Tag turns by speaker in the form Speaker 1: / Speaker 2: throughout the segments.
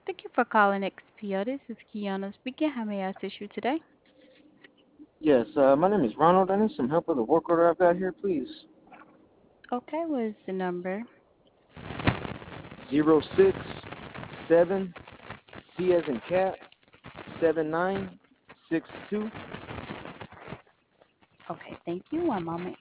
Speaker 1: Thank you for calling XPO. This is Kiana speaking. How may I assist you today?
Speaker 2: Yes, my name is Ronald. I need some help with a work order I've got here, please.
Speaker 1: Okay, what is the number?
Speaker 2: 067 C as in cat 7962.
Speaker 1: Okay, thank you. One moment.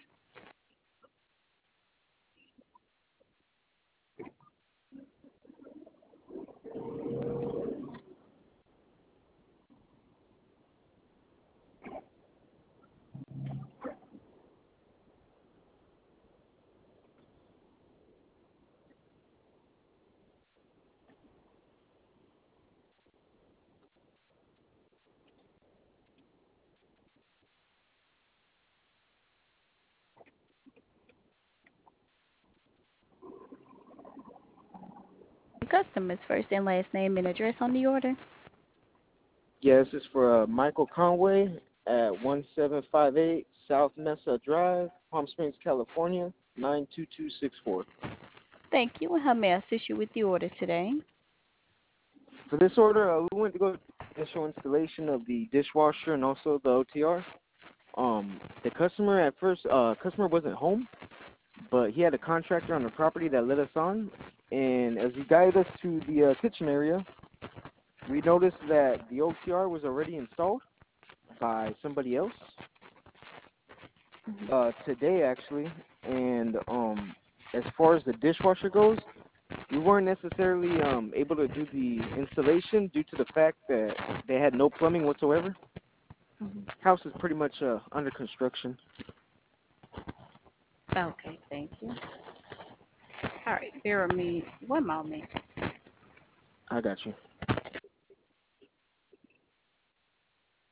Speaker 1: The customer's first and last name and address on the order.
Speaker 2: Yeah, this is for Michael Conway at 1758 South Mesa Drive, Palm Springs, California 92264.
Speaker 1: Thank you. And how may I assist you with the order today?
Speaker 2: For this order, we went to go initial installation of the dishwasher and also the OTR. The customer at first, customer wasn't home, but he had a contractor on the property that led us on. And as he guided us to the kitchen area, we noticed that the OTR was already installed by somebody else
Speaker 1: Mhm.
Speaker 2: today, actually. And as far as the dishwasher goes, we weren't necessarily able to do the installation due to the fact that they had no plumbing whatsoever.
Speaker 1: Mhm.
Speaker 2: House is pretty much under construction.
Speaker 1: Okay, thank you. All right, bear with me one moment.
Speaker 2: I got you.